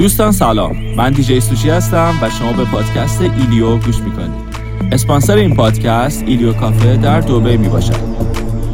دوستان سلام، من دیجی سوشی هستم و شما به پادکست ایلیو گوش میکنید. اسپانسر این پادکست ایلیو کافه در دبی میباشد.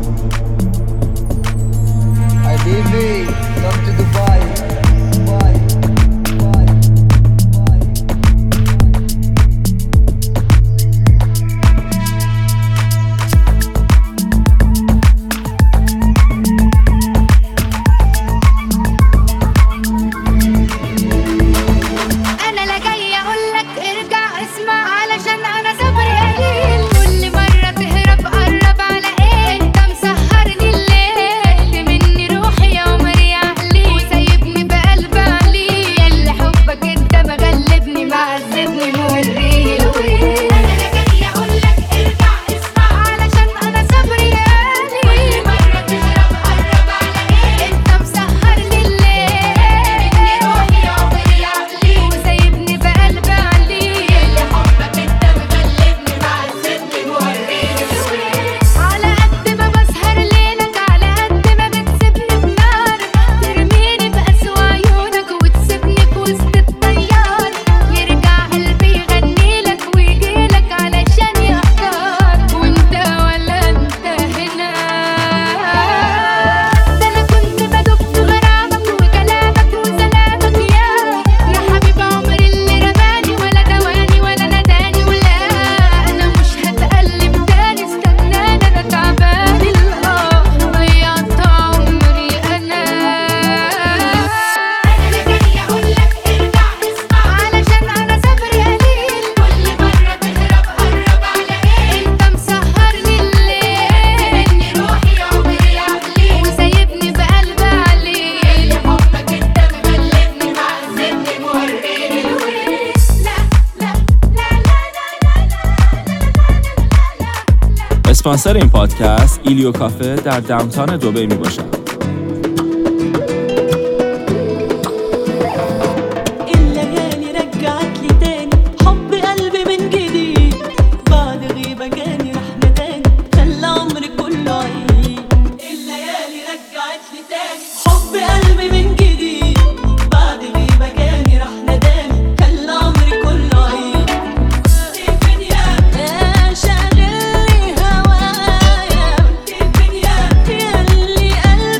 اسپانسر این پادکست ایلیو کافه در داونتاون دبی میباشد. شاغلني هوايا، يلي قلبي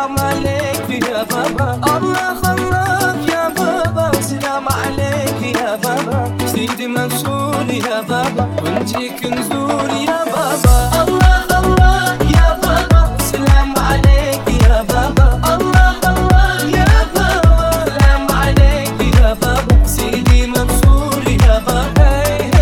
سلام عليك يا بابا. الله خلاك يا بابا، سلام عليك يا بابا. سيدي منصور يا بابا، ونجيك نزور يا بابا. الله خلاك يا بابا، سلام عليك يا بابا. الله خلاك يا بابا، سلام عليك يا بابا. سيدي منصور يا بابا.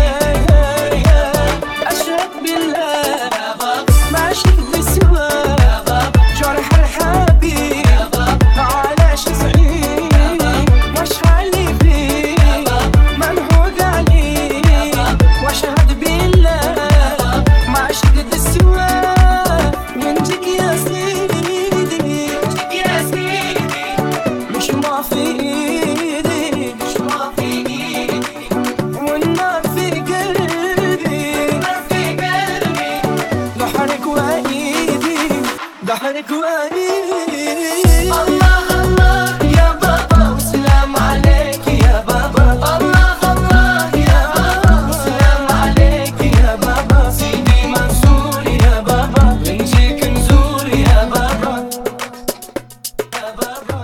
أشهد بالله يا بابا، ما شفت سواه يا بابا. جرح الحبيب يا بابا، علاش سعيد واش خلي فيه منهوق عليه. واشهد بالله ما شفت سواه. ونجيك يا سيدي، ونجيك يا سيدي. مش ما في ايدي، مش ما في ايدي. والنار في قلبي، النار في قلبي. ضحرك وايدي، ضحرك وايدي. الله الله يا بابا، وسلام عليك يا بابا. الله الله يا بابا، وسلام عليك يا بابا. سيدي منصور يا بابا، بنجيك نزور يا بابا. يا بابا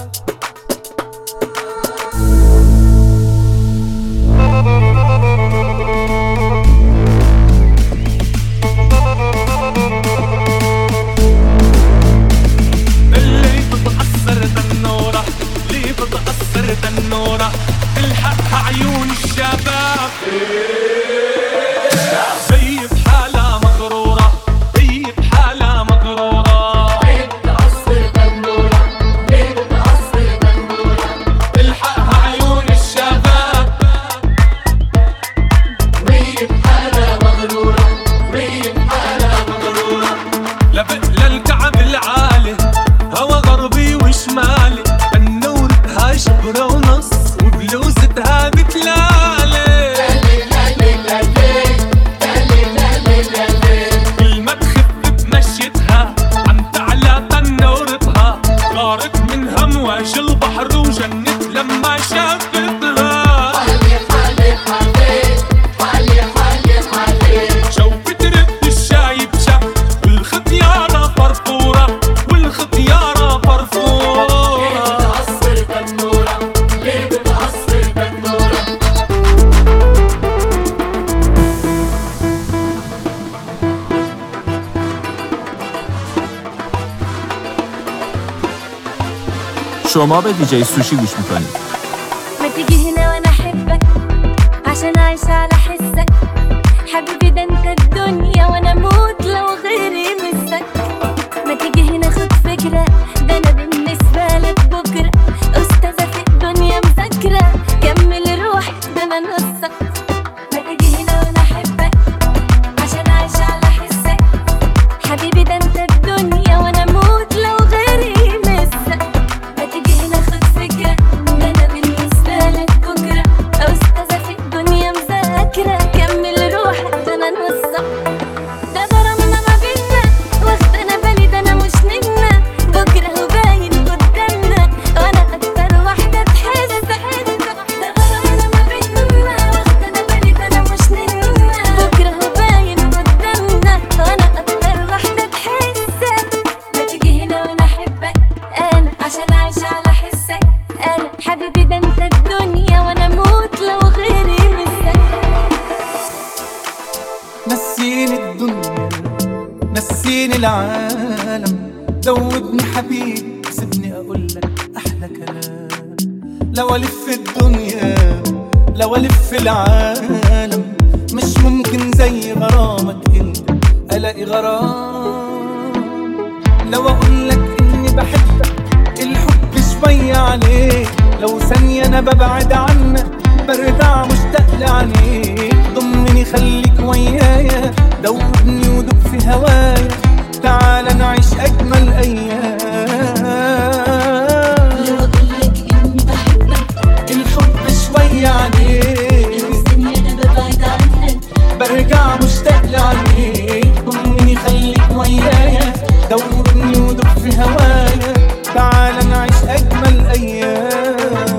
اللي بتأثر تنورة، اللي بتأثر تنورة. الحقها عيون الشباب، هي بحالها مغرورة، هي بحالها مغرورة. الحقها عيون الشباب، لبق للكعب العالي، هوا غربي وشمالي. تنورتها شبرة ونص، وبلوزتها بتلالي. كل ما تخف بمشيتها، عم تعلى تنورتها. غارت من همواج البحر وجنت لما شافتها. شو بترد الشاي بشا، والختيارة فرفورة، والختيارة فرفورة. شما به دیجی سوشی گوش میکنید. ما تيجي هنا وانا احبك، عشان اعيش على حسك. حبيبي ده انت الدنيا، وانا اموت لو غيري مسك. ما تيجي هنا خد فكرة، ده انا بالنسبة لك بكرة استاذة في الدنيا مذاكرة. كمل روح ده انا نصك. ما تيجي هنا وانا احبك، عشان اعيش على حسك. حبيبي ده انت الدنيا، وانا اموت لو غيري مسك. ما تيجي هنا خد فكرة، ده انا بالنسبة لك بكرة استاذة في الدنيا مذاكرة. كمل روحك ده انا نصك. ده غرامنا ما بينا، واخد انا بالي ده انا مش نجمة. بكرة هو باين قدامنا، وانا اكتر واحدة تحس. ده غرامنا ما بينا، واخد انا بالي ده انا مش نجمة. بكرة هو باين قدامنا، وانا اكتر واحدة تحس. ما تيجي هنا وانا احبك انا، عشان اعيش على حسك. انا حبيبي ده انت الدنيا، وانا اموت لو غيري مسك. نسيني الدنيا، نسيني العالم. دوبني حبيبي، سيبني اقولك احلى كلام. لو الف الدنيا، لو الف العالم، مش ممكن زي غرامك انت الاقي غرام. لو اقولك اني بحبك، الحب شوية عليك. لو ثانية انا ببعد عنك، برجع مشتاق لعينيك. ضمني خليك ويايا، دوبني ودوب في هوايا. تعال نعيش اجمل ايام. لو اقولك اني بحبك، الحب شوية عليك. لو ثانية انا ببعد عنك، برجع مشتاق لعينيك. ضمني خليك ويايا، دوبني ودوب في هوايا. تعال نعيش اجمل ايام.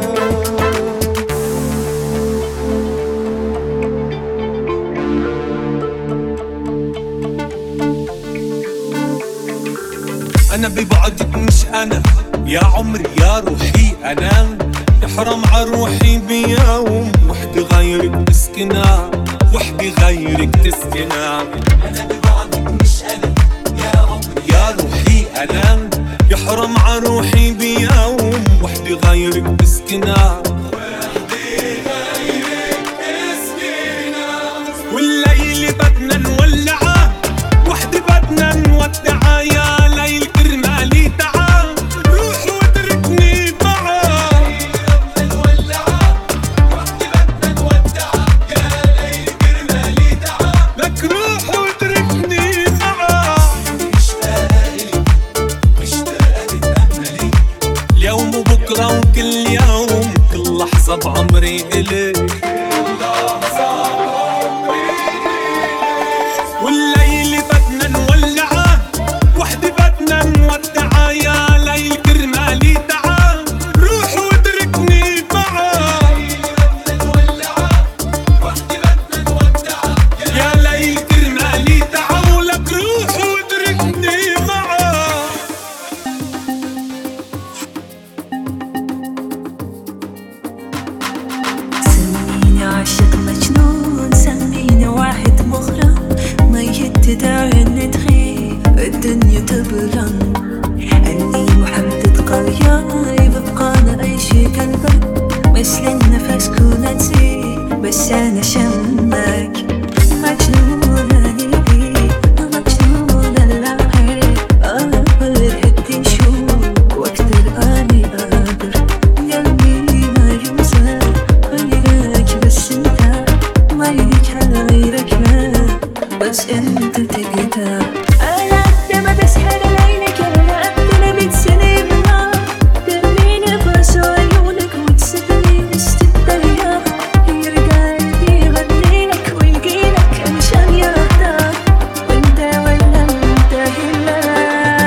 أنا ببعد يا عمري يا روحي أنا يحرم عروحي بيوم وحدي غيرك تسكنها وحدي غيرك تسكنها. أنا ببعدك مش أنا يا عمري يا روحي أنا يحرم عروحي بيوم وحدي غيرك تسكنها وحدي غيرك تسكنها. والليل بدنا نولعه وحدي بدنا نودعه يا ليل كرمالي تعا روح واتركني معاه. بدنا نولعه وحدي بدنا نودعه يا ليل كرمالي تعا لك روح واتركني معاه. مشتاقة تتأملي اليوم وبكرة وكل يوم كل لحظة بعمري إليك. والليل بدنا نولعه وحدي بدنا نودعه يا ليل كرمالي تعا روح واتركني معاه. بدنا نولعه وحدي بدنا نودعه يا ليل كرمالي تعا ولك روح واتركني معاه. سميني عاشق مجنون سميني واحد مغرم ميت تدعي ان تغيب الدنيا تبرم. اني محدد قرية يبقى اي شي قلبك مثل النفس كون نسيب بس انا شمك مجنونة ليك مجنونة للعين انا فرحتي نشوف واكتر اني اقدر قلبي ما ينسى غيرك بس انت ما يليك على غيرك ما بس انت تقدر. انا قد ما بسحر عينك انا قد ما بتسني بالنار ترميني برس عيونك وتسدني وسط الدنيا يرجع قلبي يغنيلك ويجيلك مشان يرضاك وانت ولا انت هلا.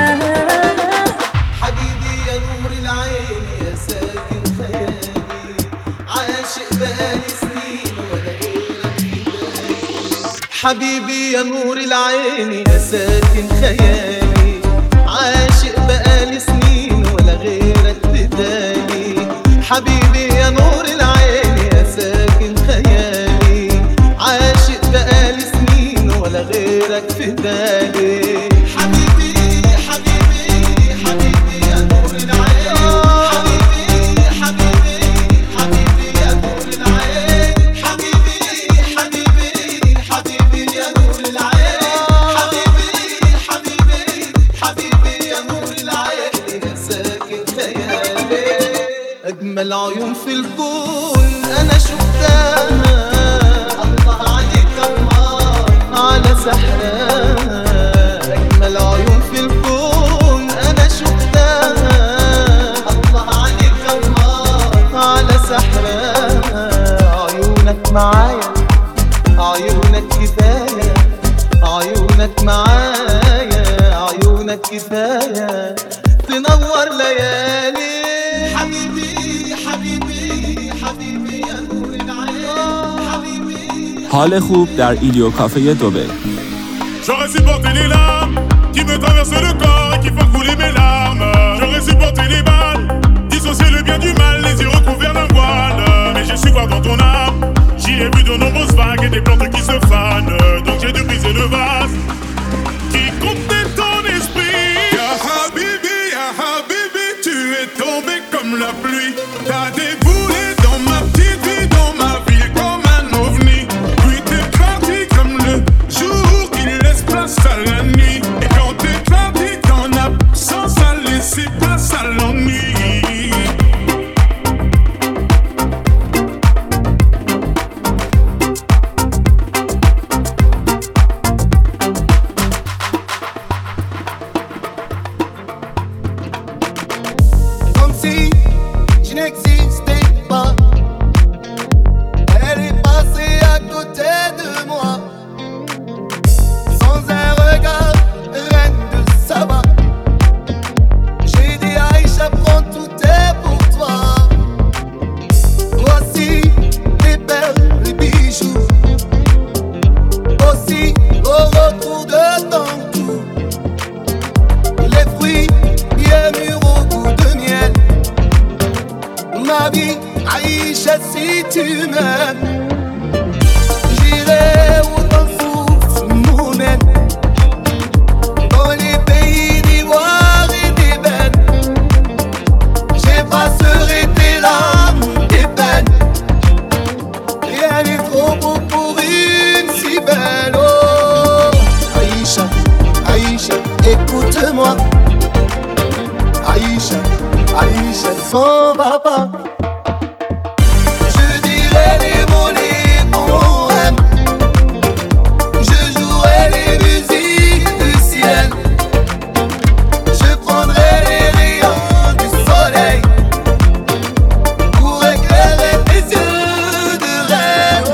حبيبي يا نور العين يا ساكن خيالي عاشق بقالي سنين ولا غيرك في بالي. حبيبي يا نور العين يا ساكن خيالي عاشق بقالي سنين ولا غيرك في بالي. حبيبي يا نور العين يا ساكن خيالي عاشق بقالي سنين ولا غيرك في بالي. حبيبي حبيبي حبيبي يا نور العين حبيبي حبيبي حبيبي يا نور العين حبيبي حبيبي حبيبي يا نور العين حبيبي حبيبي حبيبي يا نور العين يا ساكن خيالي. أجمل عيون في الكون أنا شفتها الله عليك الله على سحرها. أجمل عيون في الكون أنا شفتها الله عليك الله على سحرها. عيونك معايا عيونك كفاية عيونك معايا عيونك كفاية تنور ليالي. حبيبي حبيبي حبيبي يا نور العين حبيبي. حال خوب در ایلیو کافه دبی. J'aurais supporté les larmes qui me traversent le corps et qui font couler mes larmes. J'aurais supporté les balles, dissocier le bien du mal, les yeux recouverts d'un voile. Mais j'ai su voir dans ton âme, j'y ai vu de nombreuses vagues et des plantes qui se fanent. Donc j'ai dû briser le vase qui contenait ton esprit. Ya Habibi, tu es tombé comme la pluie. T'as déboulé dans ma petite vie, dans ma ville comme un ovni. Puis t'es parti comme le jour qui laisse place à la nuit. Et quand t'es parti, ton absence a laissé place à l'ennui. Comme si je n'existais pas. Elle est passée à côté de moi. Sans un regard, reine de Saba. J'ai dit Aïcha, prends tout est pour toi. Voici les perles, les bijoux. Aussi au retour de ton cou. Les fruits bien mûrs au goût de miel. ma vie, Aïcha si tu m'aimes. J'irai où ton souffle nous mène, dans les pays d'ivoire et d'ébène. J'effacerai tes larmes, tes peines. Rien n'est trop beau pour une si belle. Oh Aïcha, Aïcha, écoute-moi. Aïcha, Aïcha, son papa. Je dirai les mots, les poèmes. Je jouerai les musiques du ciel. Je prendrai les rayons du soleil pour éclairer tes yeux de rêve.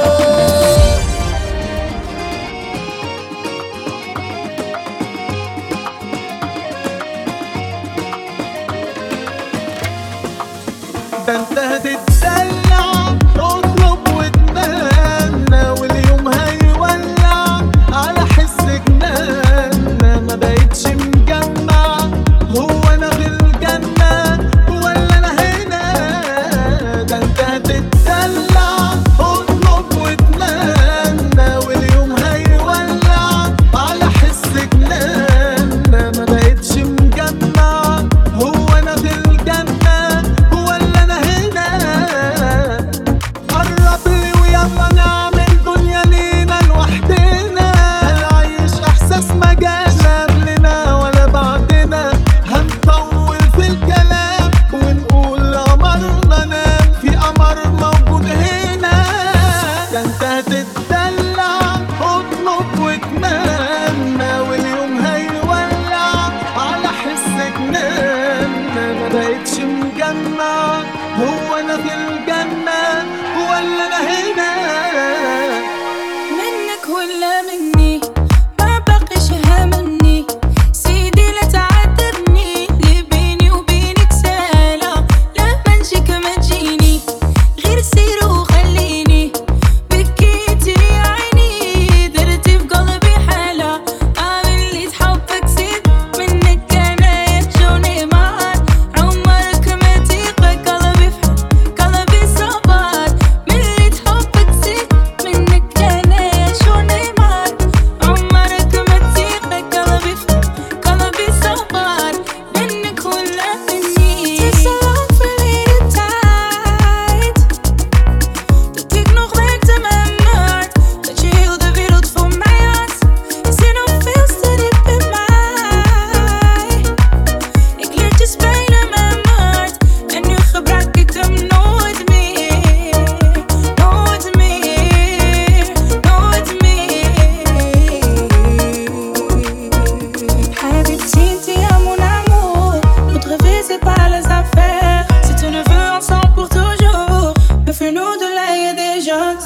ده انت هتتدلع اطلب واتمنى واليوم هيولع على حس جنان. ما بقتش مجمع هو انا في الجنة ولا انا هنا. ده انت هتتدلع اطلب واتمنى واليوم هيولع على حس جنان. ما بقتش مجمع هو انا في الجنة ولا انا هنا. قرب لي ويلا نعمل دنيا لينا لوحدنا. هنعيش احساس ما جاش قبلنا ولا بعدنا. هنطول في الكلام ونقول قمرنا نام في قمر موجود هنا. ده انت هتتدلع اطلب واتمنى واليوم هيولع على حس جنان. ما بقتش مجمع هو انا في الجنة ولا انا هنا. منك ولا مني ما بقيش هاممني. سيدي لا تعاتبني اللي بيني وبينك سالة. لا منجيك ما تجيني غير سير وخليني. بكيتي عيني درتي في قلبي حالة. اللي تحبك زيد منك انا يجوني معاك. عمرك ما تيقى قلبي في قلبي صبر. من اللي تحبك زيد منك انا يجوني معاك. عمرك ما تيقى قلبي في قلبي صبر. منك ولا مني. Takes so long for me to tide. Dat ik nog werkte met mijn hart. Dat je heel de wereld voor mij had. Je zit nog veel te diep in mij. Ik leer je spelen met mijn hart. En nu gebruik ik hem nooit meer. Nooit meer. Nooit meer. Habibti, ti à mon amour. Notre vie c'est pas les affaires. Si tu ne veux ensemble pour toujours, me fais-nous de l'ail et des gens.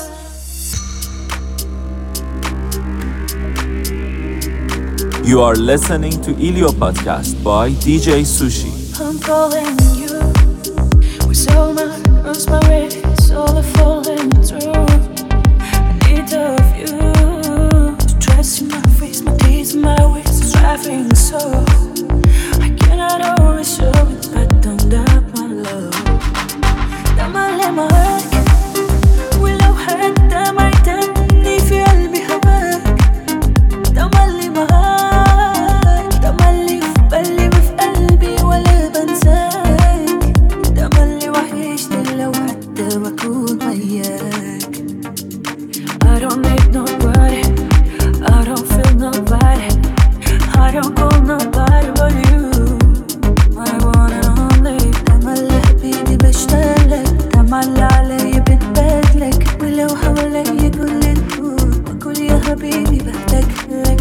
You are listening to Ilio Podcast by DJ Sushi. I'm calling you with so much inspiration, all the falling through. I need of you to trust in my face, my deeds, my ways, striving so. I cannot always show it, but don't doubt my love. تملي معاك ولو حتى ما يتمني في قلبي هواك. تملي معاك تملي في بالي وفي قلبي ولا بنساك. تملي وحشني لو حتى بكون وياك. I don't need nobody, I don't feel nobody, I don't call nobody but you. My one and only. تملي حبيبي بشتاقلك. تملي علي بتبادلك. ولو حوالي كل النور بقول يا حبيبي بحتاجلك.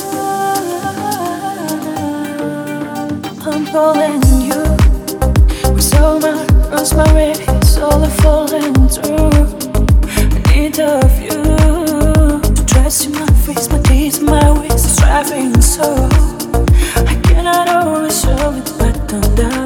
I'm calling you with so much inspiration, all the falling through. I need of you to trust in my face, my deeds, my ways, striving so. I cannot always show it, but don't doubt